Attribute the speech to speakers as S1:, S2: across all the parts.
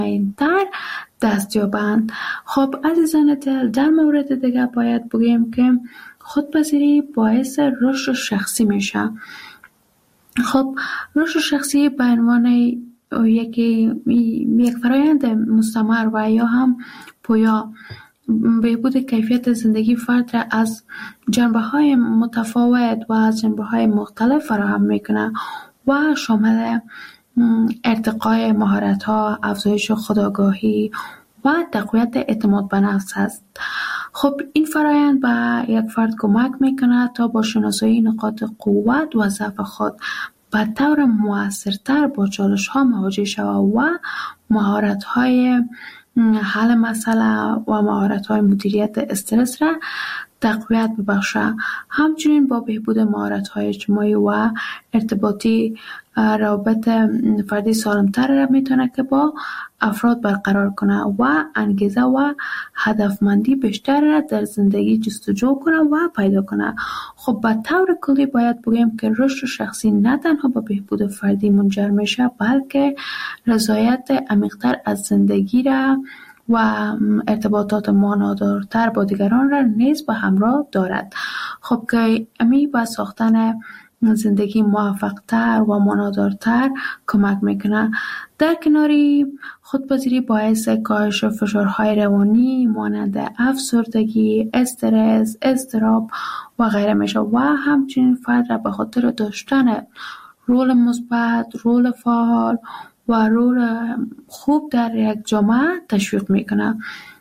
S1: تر دست یابند. خب عزیزان دل، در مورد دیگر باید بگیم که خودپذیری باعث رشد شخصی میشه. خب رشد شخصی به عنوان یک فرایند مستمر و یا هم پویا بهبود کیفیت زندگی فرد را از جنبه‌های متفاوت و از جنبه‌های مختلف فراهم میکنه و شامل ارتقای مهارت‌ها، افزایش خودآگاهی و تقویت اعتماد به نفس است. خب این فرایند به یک فرد کمک میکنه تا با شناسایی نقاط قوت و ضعف خود به طور مؤثرتر با چالش‌ها مواجه شود و مهارت‌های حل مسئله و مهارت‌های مدیریت استرس را تقویت ببخشه. همچنین با بهبود مهارت‌های اجتماعی و ارتباطی روابط فردی سالم‌تر را میتونه که با افراد برقرار کنه و انگیزه و هدفمندی بیشتر را در زندگی جستجو کنه و پیدا کنه. خب به طور کلی باید بگیم که رشد شخصی نه تنها به بهبود فردی منجر میشه، بلکه رضایت عمیق‌تر از زندگی را و ارتباطات معنادارتر با دیگران را نیز به همراه دارد. خب که امی به ساختن زندگی موفق‌تر و معنادارتر کمک میکنه. در کناری خودپذیری باعث کاهش فشارهای روانی مانند افسردگی، استرس، اضطراب و غیره میشه و همچنین فرد را به خاطر داشتن رول مثبت، رول فعال و رول خوب در یک جامعه تشویق میکنه.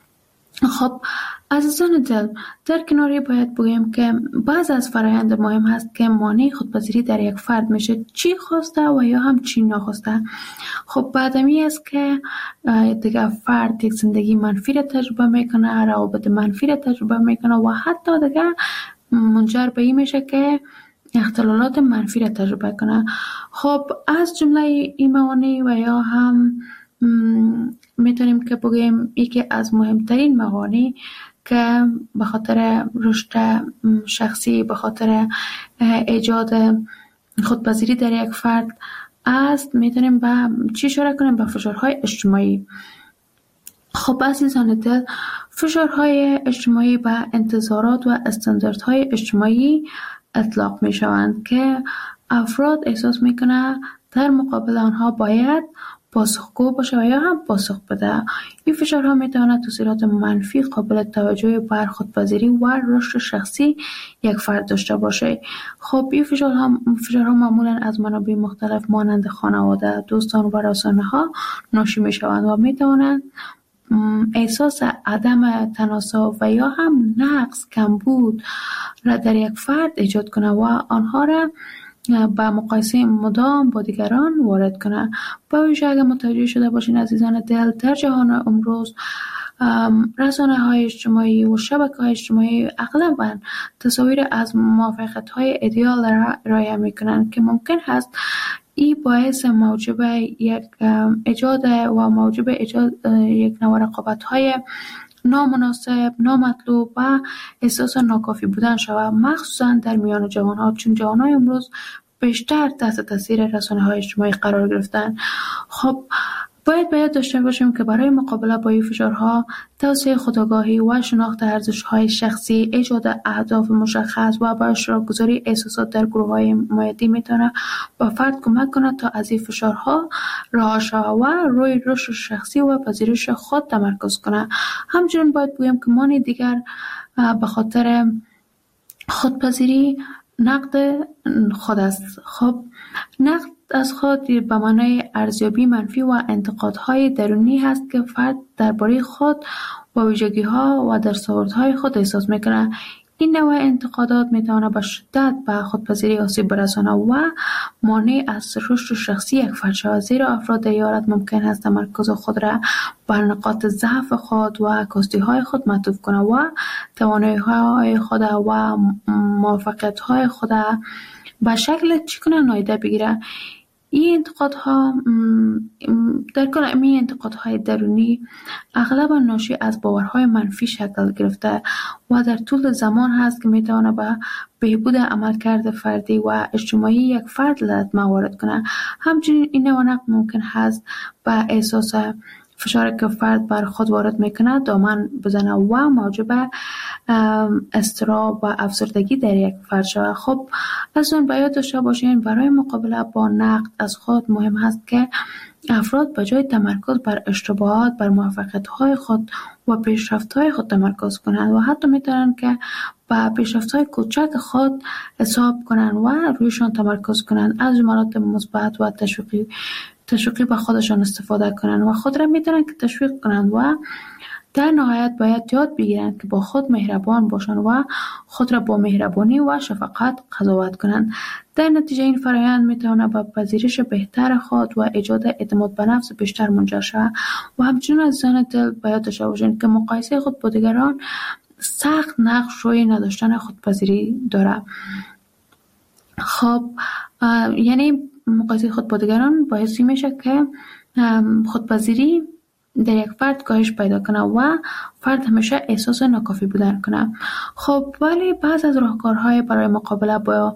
S1: خب عزیزان دل، در کناری باید بگیم که بعض از فرایند مهم هست که مانع خودپذیری در یک فرد میشه، چی خواسته و یا هم چی ناخواسته. خب بعدمی است که دیگه فرد یک زندگی منفی را تجربه میکنه، روابط منفی را تجربه میکنه و حتی دیگه منجر به این میشه که اختلالات منفی را تجربه کنه. خب از جمله این موانع و یا هم میتونیم که بگیم یکی از مهمترین موانع که به خاطر رشد شخصی، به خاطر ایجاد خودپذیری در یک فرد است، میتونیم به چی اشاره کنیم؟ به فشارهای اجتماعی. خب عزیزان دل، فشارهای اجتماعی به انتظارات و استانداردهای اجتماعی اطلاق می شوند که افراد احساس می کنند در مقابل آنها باید پاسخگو باشه و یا هم پاسخ بده. این فشارها می تواند تاثیرات منفی قابل توجهی بر خودپذیری و رشد شخصی یک فرد داشته باشه. خب این فشارها معمولا از منابع مختلف مانند خانواده، دوستان و رسانه ها ناشی می شوند و می توانند احساس عدم تناسب و یا هم نقص، کمبود را در یک فرد ایجاد کنه و آنها را با مقایسه مدام با دیگران وارد کنه. با ویژه اگر متوجه شده باشین عزیزان دل، در جهان امروز رسانه‌های اجتماعی و شبکه‌های اجتماعی اغلباً تصاویر از موفقیت‌های ایدئال را ارائه می‌کنند که ممکن است این باعث موجب ایجاد یک نوع رقابت‌های نامناسب، نامطلوب و احساس ناکافی بودن شود، مخصوصا در میان جوان‌ها، چون جوان‌های امروز بیشتر تحت تاثیر رسانه‌های اجتماعی قرار گرفتن. خب باید داشته باشیم که برای مقابله با این فشارها، توسعه خودآگاهی و شناخت ارزش‌های شخصی، ایجاد اهداف مشخص و با اشتراک گذاری احساسات در گروه‌های حمایتی میتونه با فرد کمک کنه تا از این فشارها رها شود و روی رشد شخصی و پذیرش خود تمرکز کنه. همچنین باید بگم که مانع دیگر به خاطر خودپذیری نقد خود است. خب نقد از خود به معنای ارزیابی منفی و انتقادهای درونی هست که فرد درباره خود و ویژگی‌ها و دستاوردهای خود احساس می‌کند. این نوع انتقادات می‌تواند به شدت به خودپذیری آسیب برساند و مانع از رشد شخصی یک فرد شود، زیرا افراد در این حالت ممکن است تمرکز خود را بر نقاط ضعف خود و کاستی‌های خود معطوف کنند و توانایی‌های خود و موفقیت‌های خود به شکل نادیده بگیرند. این انتقادها در کل این انتقادهای درونی اغلبا ناشی از باورهای منفی شکل گرفته و در طول زمان هست که میتواند به بهبود عملکرد فردی و اجتماعی یک فرد لطمه وارد کنه. همچنین این نوع نقد ممکن هست به احساس فشاری که فرد بر خود وارد میکنه دامن بزنه و موجب اضطراب و افسردگی در یک فرد شود. خب از اون باید داشته باشین برای مقابله با نقد از خود مهم هست که افراد به جای تمرکز بر اشتباهات بر موفقیت‌های خود و پیشرفت‌های خود تمرکز کنند و حتی میتونن که با پیشرفت‌های کوچک خود حساب کنند و رویشان تمرکز کنند، از جملات مثبت و تشویقی به خودشان استفاده کنند و خود را میتونن که تشویق کنند و در نهایت باید یاد بگیرند که با خود مهربان باشند و خود را با مهربانی و شفقت قضاوت کنند. در نتیجه این فرآیند میتواند به پذیرش بهتر خود و ایجاد اعتماد به نفس بیشتر منجر شود. و همچنین عزیزان دل باید داشته باشند که مقایسه خود با دیگران سخت نقش روی نداشتن خودپذیری دارد. خب یعنی مقایسه خود با دیگران باعث میشه که خودپذیری در یک فرد کاهش پیدا کنه و فرد همیشه احساس ناکافی بودن کنه. خب ولی بعض از راهکارهای برای مقابله با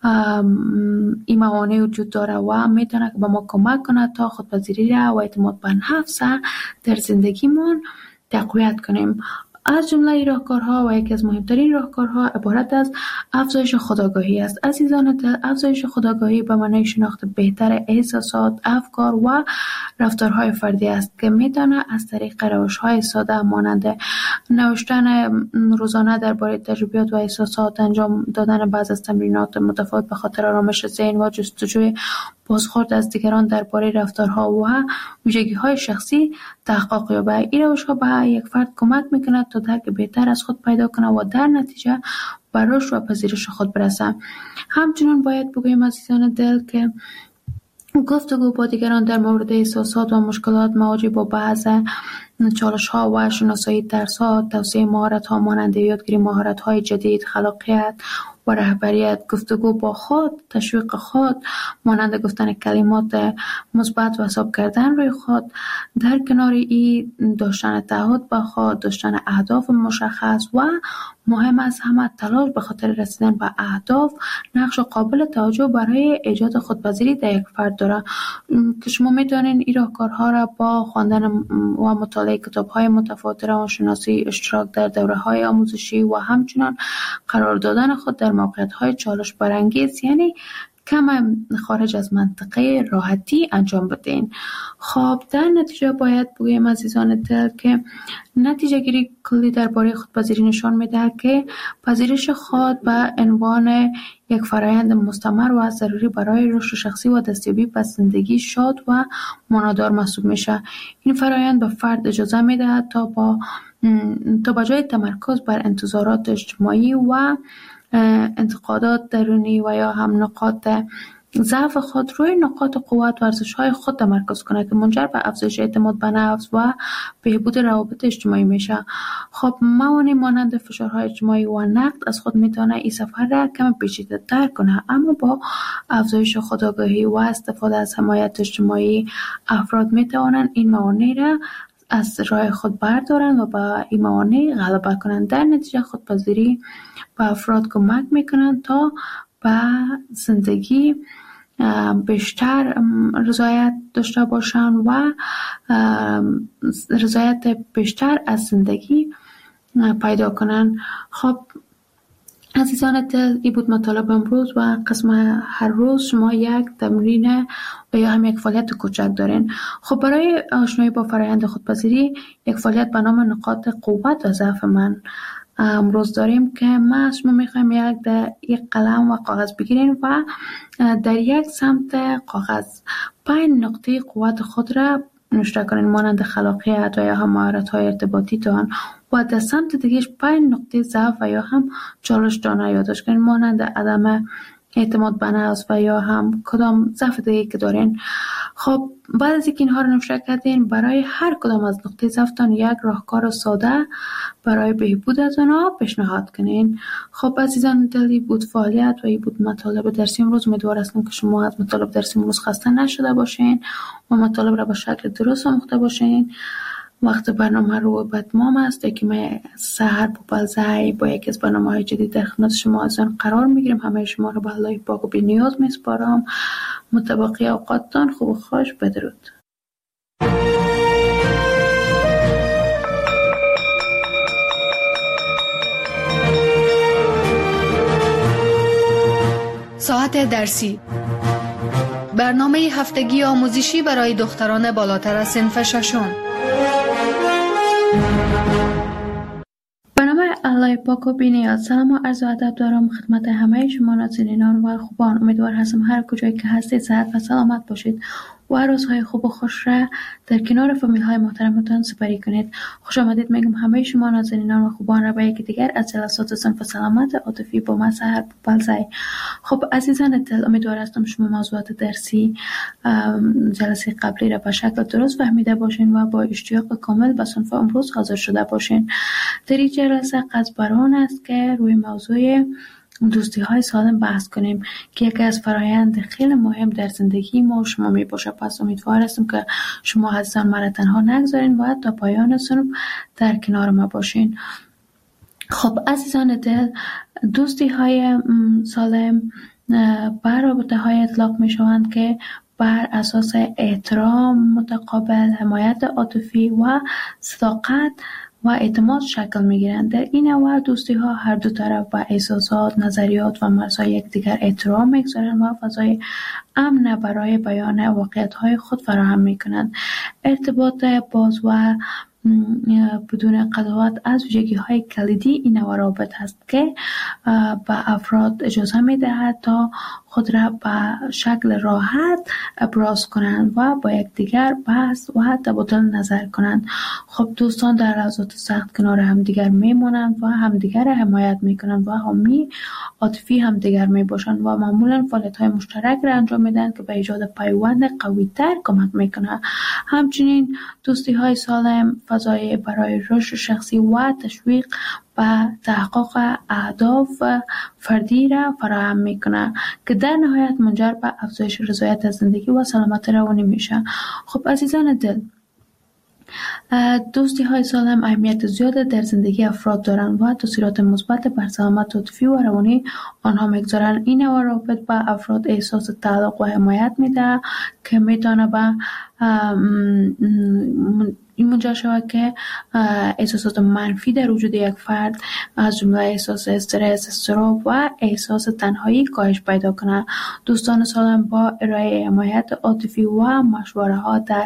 S1: این موانع وجود داره و میتونه که به ما کمک کنه تا خودپذیری را و اعتماد به نفس در زندگیمون تقویت کنیم. از جمله راهکارها و یکی از مهمترین راهکارها عبارت از افزایش خودآگاهی است. عزیزان دل، افزایش خودآگاهی به معنای شناخت بهتر احساسات، افکار و رفتارهای فردی است که میتونه از طریق روش‌های ساده مانند نوشتن روزانه درباره تجربیات و احساسات، انجام دادن بعض از تمرینات متفاوت به خاطر آرامش ذهن و جستجوی بازخورد از دیگران درباره رفتارها و ویژگی‌های شخصی تحقق یابد. این روش‌ها به یک فرد کمک می‌کند تا درک بهتر از خود پیدا کنه و در نتیجه به رشد و پذیرش خود برسه. همچنین باید بگویم عزیزان دل که گفتگو با دیگران در مورد احساسات و مشکلات مواجه با بعض چالش‌ها و شناسایی ترس‌ها، توسعه مهارت‌ها مانند یادگیری مهارت‌های جدید، خلاقیت و رهبریت، گفتگو با خود، تشویق خود مانند گفتن کلمات مثبت و حساب کردن روی خود، در کنار این داشتن تعهد با خود، داشتن اهداف مشخص و مهم از همه تلاش به خاطر رسیدن به اهداف نقش قابل توجه برای ایجاد خودپذیری در یک فرد داره که شما میتونین این راهکارها را با خواندن و مطالعه کتاب‌های متفاوت، روانشناسی، اشتراک در دوره‌های آموزشی و همچنین قرار دادن خود در موقعیت‌های چالش برانگیز یعنی کم خارج از منطقه راحتی انجام بدین. خب در نتیجه باید بگویم عزیزان دل که نتیجه گیری کلی درباره خودپذیری نشان میده که پذیرش خود به عنوان یک فرآیند مستمر و ضروری برای رشد شخصی و دستیابی به زندگی شاد و معنادار محسوب میشه. این فرآیند به فرد اجازه میده تا با جای تمرکز بر انتظارات اجتماعی و انتقادات درونی و یا هم نقاط ضعف خود روی نقاط قوت و ارزش‌های خود تمرکز کنه که منجر به افزایش اعتماد به نفس و بهبود روابط اجتماعی میشه. خب موانع مانند فشارهای اجتماعی و نقد از خود میتونه این سفر را کم پیچیده‌تر کنه، اما با افزایش خودآگاهی و استفاده از حمایت اجتماعی افراد میتوانند این موانع را از راه خود بردارند و با این موانع غلبه کنند. در نتیجه خودپذیری به افراد کمک میکنند تا به زندگی بیشتر رضایت داشته باشند و رضایت بیشتر از زندگی پیدا کنند. خب عزیزان دل، این بود مطالب امروز و قسم هر روز شما یک تمرین و یا هم یک فعالیت کوچک دارین. خب برای آشنایی با فرآیند خودپذیری یک فعالیت به نام نقاط قوت و ضعف من امروز داریم که ما از شما میخوایم یک قلم و کاغذ بگیرین و در یک سمت کاغذ 5 نقطه قوت خود را نوشته کنین مانند خلاقیت و یا هم مهارت‌های ارتباطی تان و در سمت دیگهش 5 نقطه ضعف و یا هم چالش تان را یادداشت کنین مانند عدم اعتماد به نفس و یا هم کدام ضعف دیگه که دارین. خب بعد از اینکه اینها رو نوشته کردین برای هر کدام از نقطه ضعفتان یک راهکار ساده برای بهبود از آنها پیشنهاد کنین. خب عزیزان دلی بود فعالیت و این بود مطالب درسی امروز. امیدوار هستم که شما از مطالب درسی امروز خسته نشده باشین و مطالب را به شکل درست آموخته باشین. وقت برنامه رو به اتمام است که من سحر بوبلزای با یکی از برنامه‌های جدید در خدمت شما عزیزان قرار میگیرم. همه شما رو به الله پاک و بی نیاز میسپارم. متبقی اوقاتتان خوب و خوش. بدرود.
S2: مساحت درسی، برنامه هفتگی آموزشی برای دختران بالاتر از صنف ششم.
S1: به نام الله پاک و بی‌نیاز. سلام و عرض ادب دارم خدمت همه شما ناظرینان و خوبان. امیدوار هستم هر کجایی که هستید صحت و سلامت باشید و روزهای خوب و خوش را در کنار فامیل های محترمتان سپری کنید. خوش آمدید میگم همه شما ناظرینان و خوبان را به یکی دیگر از جلسات صنف سلامت عاطفی با من سحر پوپلزی. خب عزیزان دل، امیدوار هستم شما موضوعات درسی جلسه قبلی را به شکل درست فهمیده باشین و با اشتیاق کامل به صنف امروز حاضر شده باشین. در این جلسه قصد بر آن است که روی موضوع دوستی های سالم بحث کنیم که یکی از فرایند خیلی مهم در زندگی ما و شما می باشه. پس امیدوار هستم که شما عزیزان مرا تنها نگذارین و تا پایان صنف در کنار ما باشین. خب عزیزان دل، دوستی های سالم بر رابطه های اطلاق می شوند که بر اساس احترام متقابل، حمایت عاطفی و صداقت و اعتماد شکل می‌گیرند. در این نوع دوستی‌ها هر دو طرف به احساسات، نظریات و مرزهای یکدیگر احترام می‌گذارند و فضای امن برای بیان واقعیت‌های خود فراهم می‌کنند. ارتباط باز و بدون قضاوت از ویژگی‌های کلیدی این نوع روابط است که به افراد اجازه می‌دهد تا خود را به شکل راحت ابراز کنند و با یکدیگر بحث و تبادل نظر کنند. خب دوستان در لحظات سخت کنار همدیگر میمانند و همدیگر را حمایت میکنند و حامی عاطفی همدیگر میباشند و معمولا فعالیت‌های مشترک را انجام میدهند که به ایجاد پیوند قوی‌تر کمک میکنه. همچنین دوستی‌های سالم فضای برای رشد شخصی و تشویق و تحقق اهداف فردی را فراهم میکنه که در نهایت منجر به افزایش رضایت از زندگی و سلامت روانی میشه. خب عزیزان دل، دوستی های سالم اهمیت زیاد در زندگی افراد دارند و تاثیرات مثبت بر سلامت عاطفی و روانی آنها میگذارند. این نوع روابط به افراد احساس تعلق و حمایت میده که میتونه به این منجر شود که احساسات منفی در وجود یک فرد از جمله احساس استرس، اضطراب و احساس تنهایی کاهش پیدا کنه. دوستان سالم با ارائه حمایت عاطفی و مشوره ها در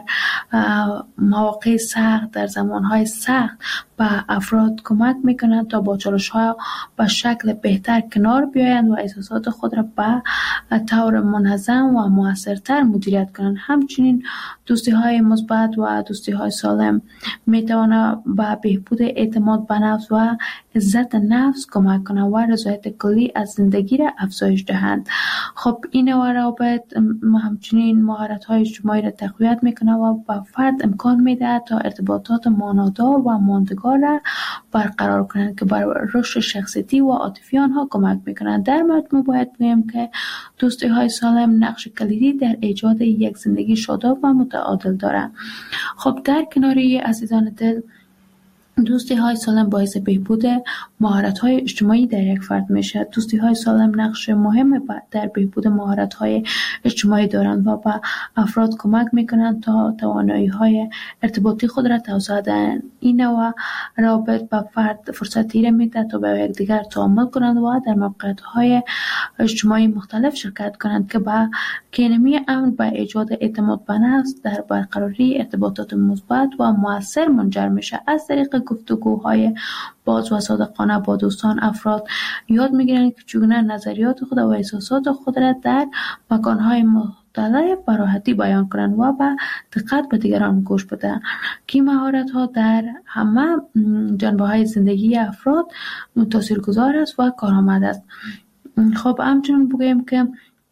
S1: مواقع سخت، در زمانهای سخت به افراد کمک میکنند تا با چالش ها به شکل بهتر کنار بیایند و احساسات خود را به طور منظم و موثرتر مدیریت کنند. همچنین دوستی های مثبت و دوستی های سالم میتواند به بهبود اعتماد به نفس و عزت نفس کمک کنند و رضایت کلی از زندگی را افزایش دهند. خب این نوع روابط همچنین مهارت های اجتماعی را تقویت میکنه و به فرد امکان میده تا ارتباطات معنادار و ماندگار را برقرار کنند که بر رشد شخصیتی و عاطفی آنها کمک میکنند. در مجموع باید بگویم که دوستی های سالم نقش کلیدی در ایجاد یک زندگی شاداب و متعادل دارند. خب در کناری عزیزان دل، دوستی های سالم باعث بهبود مهارت های اجتماعی در یک فرد میشه. دوستی های سالم نقش مهم در بهبود مهارت های اجتماعی دارند و به افراد کمک میکنند تا توانایی های ارتباطی خود را توسعه دهند. این نوع روابط به فرد فرصتی را میده تا به یکدیگر تعامل کنند و در موقعیت های اجتماعی مختلف شرکت کنند که به کینمی امن به ایجاد اعتماد به نفس در برقراری ارتباطات مثبت و مؤثر منجر میشه. از طریق گفتگوهای باز و صادقانه با دوستان افراد یاد میگیرند که چگونه نظریات خود و احساسات خود را در مکانهای مختلف به راحتی بیان کنند و با دقت به دیگران گوش بدهند که مهارت ها در همه جنبه های زندگی افراد تاثیرگذار است و کارآمد است. خب همچنین بگویم که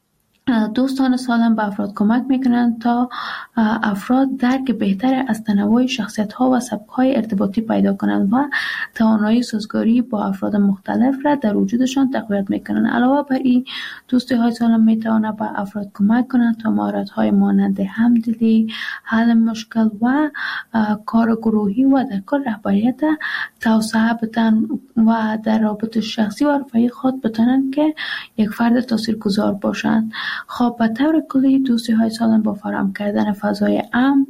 S1: دوستان سالم به افراد کمک میکنند تا افراد درک بهتر از تنوع شخصیت‌ها و سبک‌های ارتباطی پیدا کنند و توانایی سازگاری با افراد مختلف را در وجودشان تقویت میکنند. علاوه بر این، دوستی‌های سالم میتواند به افراد کمک کنند تا مهارت‌های مانند همدلی، حل مشکل و کار گروهی و در کار رهبریت توسعه بدن و در رابطه شخصی و رفاهی خود بتوانند که یک فرد تاثیرگذار باشند. خب به طور کلی دوستی های سالم با فراهم کردن فضای امن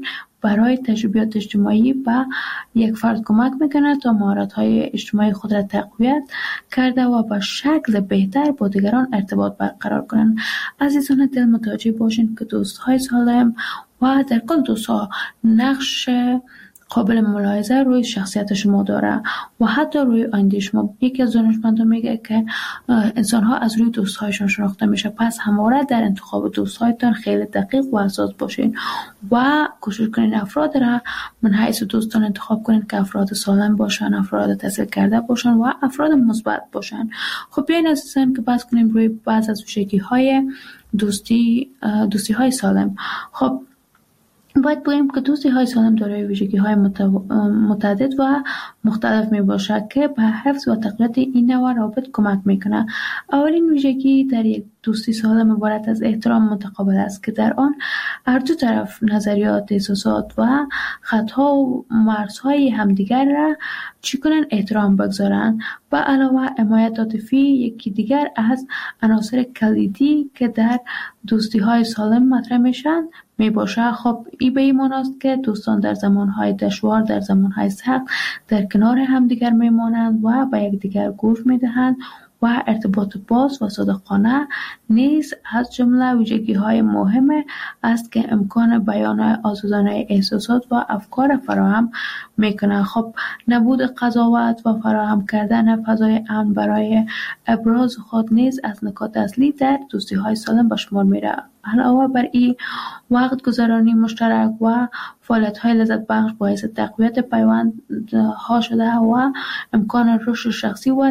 S1: برای تجربیات اجتماعی به یک فرد کمک میکنه تا مهارت‌های اجتماعی خود را تقویت کرده و به شکل بهتر با دیگران ارتباط برقرار کنند. عزیزان دل، متوجه باشین که دوست‌های سالم و در کل دوست‌ها نقش قابل ملاحظه روی شخصیت شما داره و حتی روی آینده شما. یکی از دانشمندان میگه که انسان ها از روی دوستهایشان شناخته میشه، پس همواره در انتخاب دوستهایتان خیلی دقیق و حساس باشین و کوشش کنین افراد را من حیث دوستان انتخاب کنین که افراد سالم باشن، افراد تحصیل کرده باشن و افراد مثبت باشن. خب بیاین عزیزان که بحث کنیم روی بعض از ویژگی های دوستی های سالم. خب باید بگوییم که دوستی های سالم دارای ویژگی های متعدد و مختلف می باشد که به حفظ و تقویت این نوع روابط کمک میکنه. اولین ویژگی در یک دوستی سالم عبارت از احترام متقابل است که در آن هر دو طرف نظریات، احساسات و خطاها و مرزهای همدیگر را احترام بگذارند. به علاوه حمایت عاطفی یکی دیگر از عناصر کلیدی که در دوستی های سالم مطرح میشن می باشه. خب این به این معناست که دوستان در زمانهای دشوار، در زمانهای سخت در کنار همدیگر میمانند و به یکدیگر گوش میدهند و ارتباط باز و صادقانه نیز از جمله ویژگی‌های مهم است که امکان بیان آزادانه احساسات و افکار فراهم میکنه. خب نبود قضاوت و فراهم کردن فضای امن برای ابراز خود نیز از نکات اصلی در دوستی‌های سالم به شمار میره. علاوه بر این، وقت گذرانی مشترک و فعالیت‌های لذت بخش باعث تقویت پیوندها شده و امکان رشد شخصی و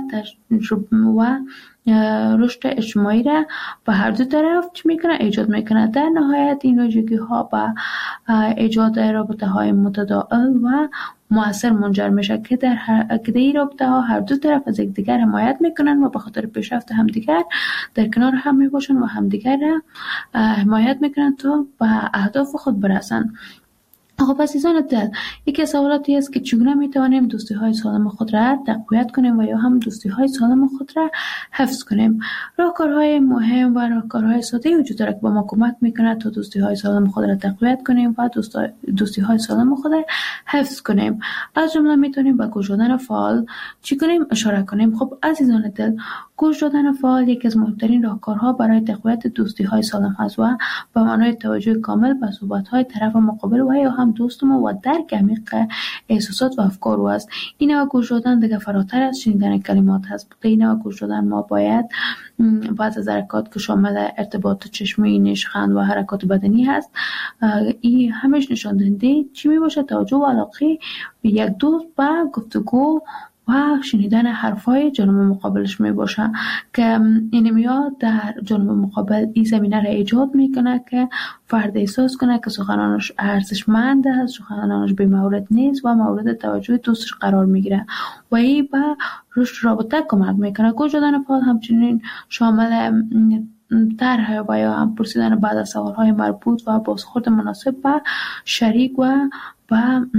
S1: رشد اجتماعی را به هر دو طرف ایجاد میکنه. در نهایت این ویژگی‌ها به ایجاد رابطه‌های متداول و مؤثر منجر میشه که در این رابطه‌ها هر دو طرف از یکدیگر حمایت میکنن و به خاطر پیشرفت همدیگر در کنار هم میباشن و همدیگر را حمایت میکنن تا به اهداف خود برسن. خب عزیزان دل، یکی از سوالاتی است که چگونه میتوانیم دوستی های سالم خود را تقویت کنیم و یا هم دوستی های سالم خود را حفظ کنیم. راهکارهای مهم و راهکارهای ساده وجود دارد که با ما کمک میکنه تا دوستی های سالم خود را تقویت کنیم و دوستی های سالم خود را حفظ کنیم. از جمله میتونیم به گوش دادن فعال چی کنیم اشاره کنیم. خب عزیزان دل، گوش دادن فعال یکی از مهمترین راهکارها برای تقویت دوستی های سالم است و به معنای توجه کامل به صحبت های طرف مقابل و یا هم دوست ما و درک عمیق احساسات و افکار او است. این نوع گوش دادن دیگه فراتر از شنیدن کلمات هست. به این نوع گوش دادن ما باید بعض از حرکات که شامل ارتباط چشمی، نشخند و حرکات بدنی هست، این همش نشان دهنده چی می باشه؟ توجه و علاقه یک دوست به گفتگو و شنیدن حرفای جانب مقابلش می باشه که این میاد در جانب مقابل این زمینه را ایجاد میکنه که فرد احساس کنه که سخنانش ارزشمند است، سخنانش بی مورد نیست و مورد توجه دوستش قرار میگیره و این به رشد رابطه کمک میکنه. گوش دادن فعال همچنین شامل طرح و یا هم پرسیدن بعد از سوالهای مربوط و بازخورد مناسب به شریک و به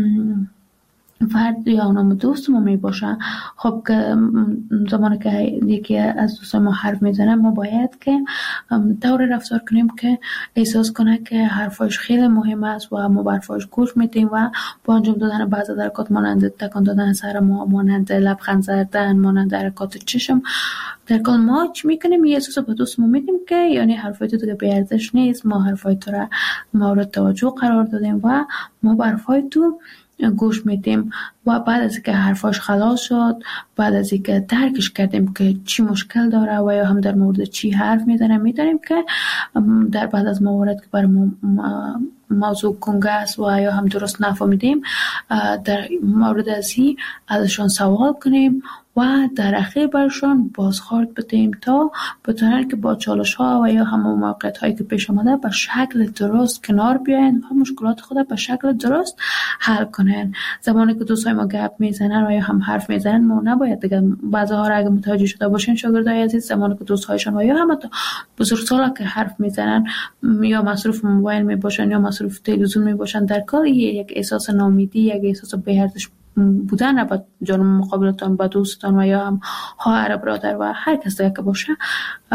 S1: فرد یا نام دوست ما می باشه. خب که زمانی که یکی از دوستان ما حرف میزنه ما باید که طور رفتار کنیم که احساس کنه که حرفاش خیلی مهم است و ما به حرفاش گوش میدیم و با انجام دادن بعضی حرکات مانند تکان دادن سر ما، مانند لبخند زدن، مانند حرکات چشم، در کل ما چی میکنیم؟ یه احساس به دوست ما میدیم که یعنی حرفای تو دیگه بی ارزش نیست، ما حرفای تو را مورد توجه قرار دادیم و ما به حرفای تو گوش میدیم و بعد از اینکه حرفاش خلاص شد، بعد از اینکه درکش کردیم که چی مشکل داره و یا هم در مورد چی حرف میزنه، میدونیم که در بعد از موارد که برای موضوع گنگ است و یا هم درست نفهمیدیم در مورد ازی ازشان سوال کنیم و در اخیر برشان بازخورد بدیم تا بتونن که با چالش ها و یا همون موقعیت هایی که پیش آمده به شکل درست کنار بیاین و مشکلات خود به شکل درست حل کنن. زمانی که دوستای ما گپ میزنن و یا هم حرف میزنن ما نباید دیگه بعضی ها را اگه متوجه شده باشین شاگردای عزیز، زمانی که دوستایشان و یا هم تا بزرگسالا که حرف میزنن یا مصروف موبایل میباشن یا مصروف تلویزیون میباشن، در کار یک احساس ناامیدی، یک احساس بی‌ارزش بودن با جانب مقابلتان، با دوستان و یا هم خواهر، برادر و هر کس که باشه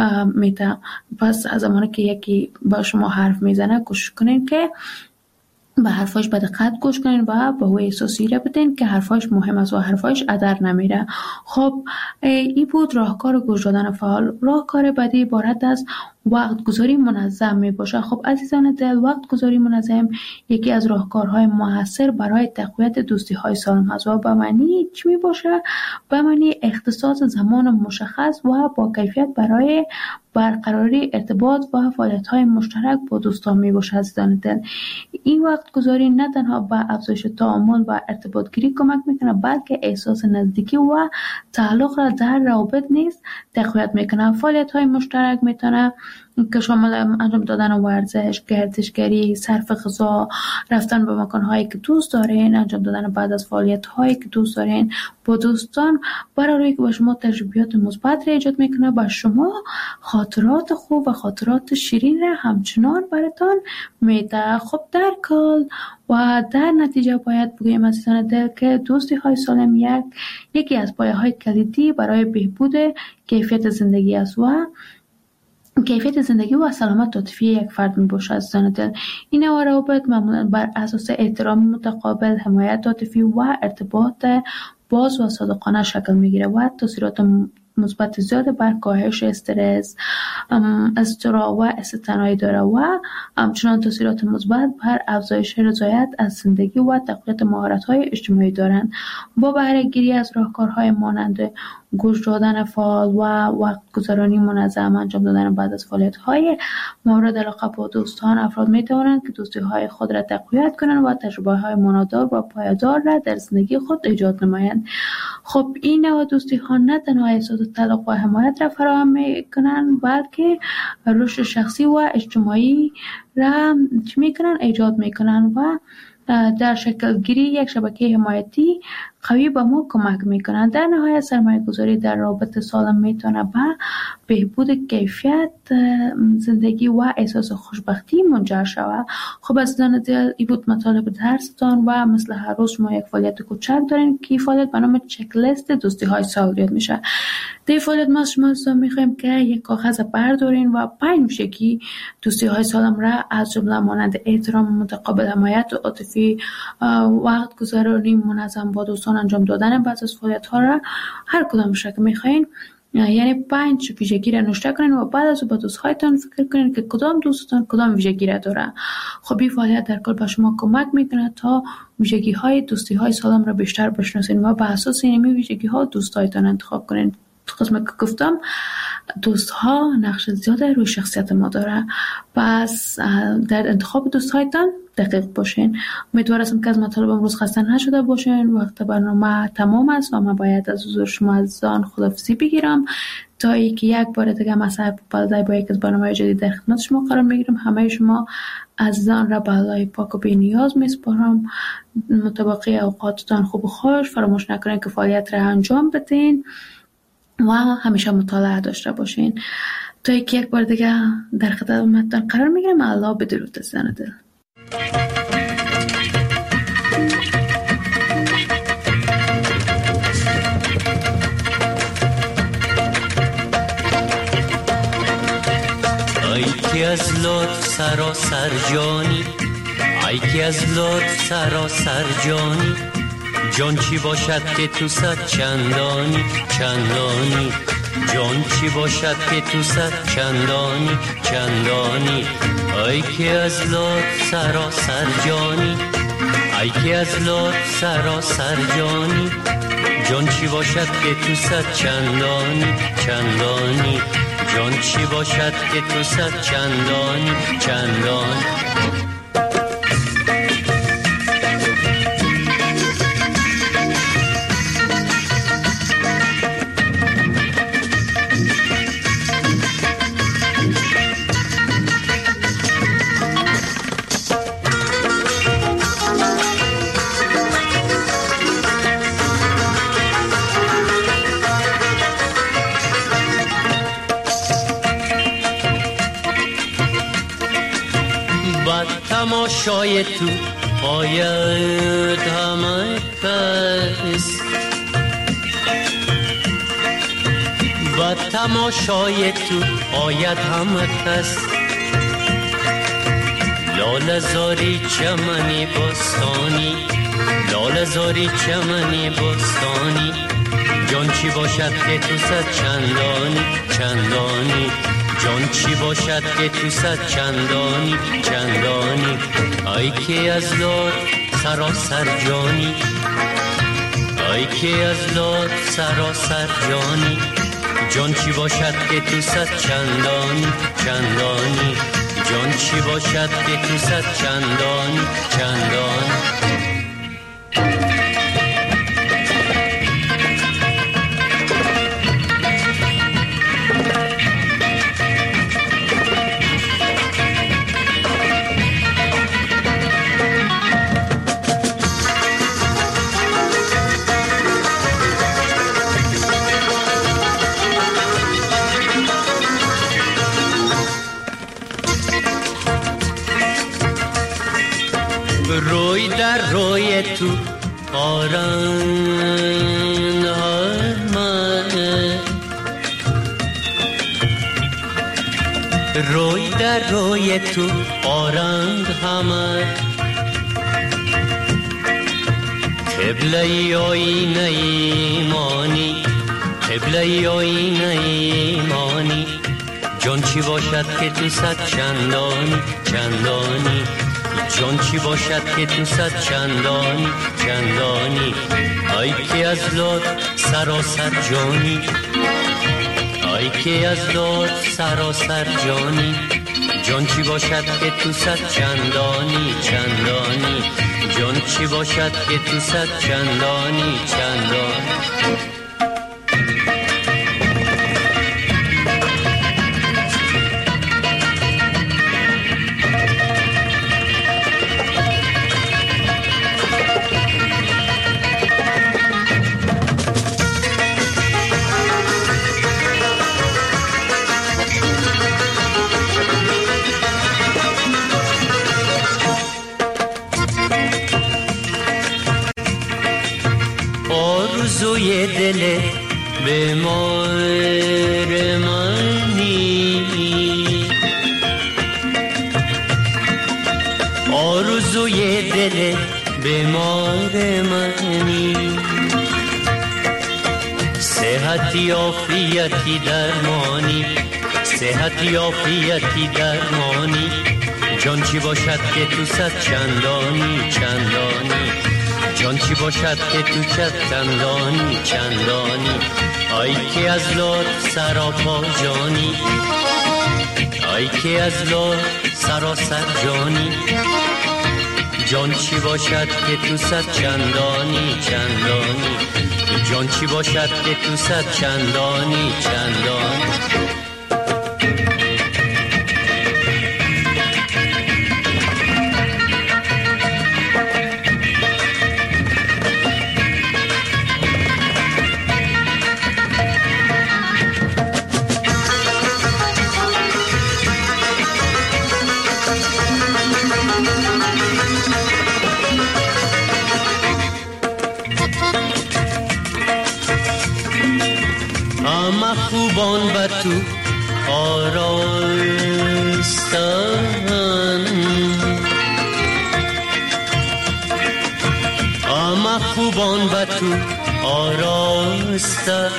S1: میته. پس از زمانی که یکی با شما حرف میزنه کوشش کنین که به حرفاش به دقت گوش کنین و به او احساسی را بدین که حرفاش مهم است و حرفاش ادر نمیره. خب این بود راهکار گوش دادن فعال. راهکار بعدی عبارت از وقت گذاری منظم می باشه. خب عزیزان دل، وقت گذاری منظم یکی از راهکارهای موثر برای تقویت دوستی های سالم است و به معنی چی می باشه؟ به معنی اختصاص زمان مشخص و با کیفیت برای برقراری ارتباط و فعالیت‌های مشترک با دوستان می باشه. عزیزان دل، این وقت گذاری نه تنها به افزایش تعامل و ارتباط گیری کمک میکنه، بلکه احساس نزدیکی و تعلق را در روابط نیز تقویت میکنه. فعالیت‌های مشترک میتونه که شامل انجام دادن ورزش، گردشگری، صرف غذا، رفتن به مکان‌هایی که دوست دارین، انجام دادن بعد از فعالیت‌هایی که دوست دارین با دوستان، برای که به شما تجربیات مثبت را ایجاد میکنه، با شما خاطرات خوب و خاطرات شیرین را همچنان براتون میده. خب در کل و در نتیجه باید بگویم عزیزان دل که دوستی های سالم یکی از پایه‌های کلیدی برای بهبود کیفیت زندگی است و کیفیت زندگی و سلامت عاطفی یک فرد می باشد. عزیزان دل، این نوع روابط معمولا بر اساس احترام متقابل، حمایت عاطفی و ارتباط باز و صادقانه شکل می گیره و تاثیرات مثبت زیاد بر کاهش استرس، اضطراب و استثنایی داره و همچنان تاثیرات مثبت بر افزایش رضایت از زندگی و تقویت مهارت‌های اجتماعی دارند. با بهره گیری از راهکارهای مانند گوش دادن فعال و وقت گذرانی منظم، انجام دادن بعد از فعالیت‌های مورد علاقه با دوستان، افراد می‌توانند که دوستی‌های خود را تقویت کنند و تجربه‌های معنادار و پایدار را در زندگی خود ایجاد نمایند. خب این نوع دوستی‌ها نه تنها احساس تعلق و حمایت را فراهم می‌کنند، بلکه رشد شخصی و اجتماعی را ایجاد می‌کنند و در شکل گیری یک شبکه حمایتی قوی به ما کمک میکنند. در نهایت سرمایه گذاری در رابطه سالم میتونه به بهبود کیفیت زندگی و احساس خوشبختی منجر شود. خب عزیزان دل، این بود مطالب درستان و مثل هر روز شما یک فعالیت کوچک دارین که فعالیت به نام چک لیست دوستی های سالم میشه. در فعالیت ما شما میخوایم که یک کاغذ بردارین و 5 ویژگی دوستی های سالم را از جمله مانند احترام متقابل، حمایت عاطفی، وقت گذرانی منظم با دوستان، انجام دادن بعض از فعالیت‌ها را هر کدامش را که می‌خواین، یعنی 5 ویژگی را نوشته کنین و بعد از با دوست‌هایتان فکر کنین که کدام دوستتان کدام ویژگی را داره. خب این فعالیت در کل به شما کمک می‌کنه تا ویژگی‌های دوستی‌های سالم را بیشتر بشناسین و بر اساس این ویژگی‌ها دوست‌هایتان انتخاب کنین. قسمت که گفتم دوست‌ها نقش زیاده روی شخصیت ما داره، پس در انتخاب دوست‌هایتان دقیق باشین. امیدوارم که از مطالب امروز خسته نشده باشین. وقت برنامه تمام است و من باید از حضور شما عزیزان خداحافظی بگیرم تا اینکه یک بار دیگه ما صاحب بالای با یک از برنامه‌های جدید در خدمت شما قرار میگیرم. همه شما عزیزان را به الله پاک و بی‌نیاز میسپارم. مطابق اوقاتتان خوب و خوش، فراموش نکنین که فعالیت را انجام بدین و همیشه مطالعه داشته باشین. تا اینکه یک بار دیگه در خدمتتان قرار میگیرم. الله بدرود عزیزان دل.
S3: ای که از لطف سراسر جانی، ای که از لطف سراسر جانی، جان چی باشد که تو صد چندانی چندانی، جان چی باشد که تو صد چندانی چندانی. ای که از لطف سراسر جانی، ای که از لطف سراسر جانی، جان چی باشد که تو صد چندانی چندانی، جان چی باشد که تو صد چندانی چندانی. تماشای تو آید همه کس، با تماشای تو آید همه کس، لاله زاری چمنی بستانی، لاله زاری چمنی بستانی، جان چی باشد که تو صد چندانی چندانی، جان چی باشد که تو صد چندانی چندانی. ای که از لات سراسر جانی، ای که از لات سراسر جانی، جان چی باشد که تو صد چندانی چندانی، جان چی باشد که تو صد چندانی چندانی. روی در روی تو آرند همه، روی در روی تو آرند همه، قبله آینه ایمانی، قبله آینه ایمانی، جان چی باشد که تو صد چندانی چندانی، جان چی باشد که تو صد چندانی چندانی. ای که از لات سراسر جانی، ای که از لات سراسر جانی، جان چی باشد که تو صد چندانی چندانی، جان چی باشد که تو صد چندانی چندانی. آرزوی دل بیمار منی، آرزوی دل بیمار منی، صحتی عافیتی درمانی، صحتی عافیتی درمانی، جان چی باشد که تو صد چندانی چندانی، جان چی باشد که تو صد چندانی چندانی. ای که از لات سراپا جانی، ای که از لات سراسر جانی، جان چی باشد که تو صد چندانی چندانی، جان چی باشد که تو صد چندانی چندانی. همه خوبان به تو آراستن، همه خوبان به تو آراستن،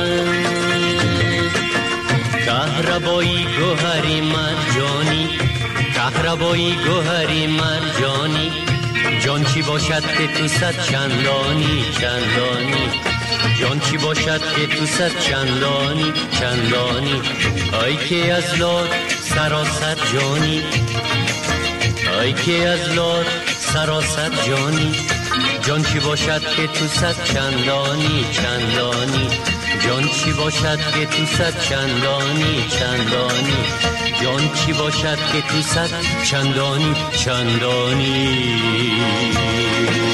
S3: کهربایی گوهری مرجانی، کهربایی گوهری مرجانی، جان چی باشد که تو صد چندانی چندانی، جان چی باشد که تو صد چندانی چندانی. ای که از لات سراسر جانی، ای که از لات سراسر جانی، جان چی باشد که تو صد چندانی چندانی، جان چی باشد که تو صد چندانی چندانی، جان چی باشد که تو صد چندانی چندانی.